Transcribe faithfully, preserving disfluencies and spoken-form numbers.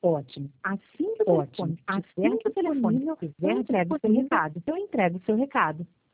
Ótimo. Assim que o Ótimo. telefone Assim estiver que o telefone disponível, estiver eu entrego o seu disponível, recado. eu entrego o seu recado.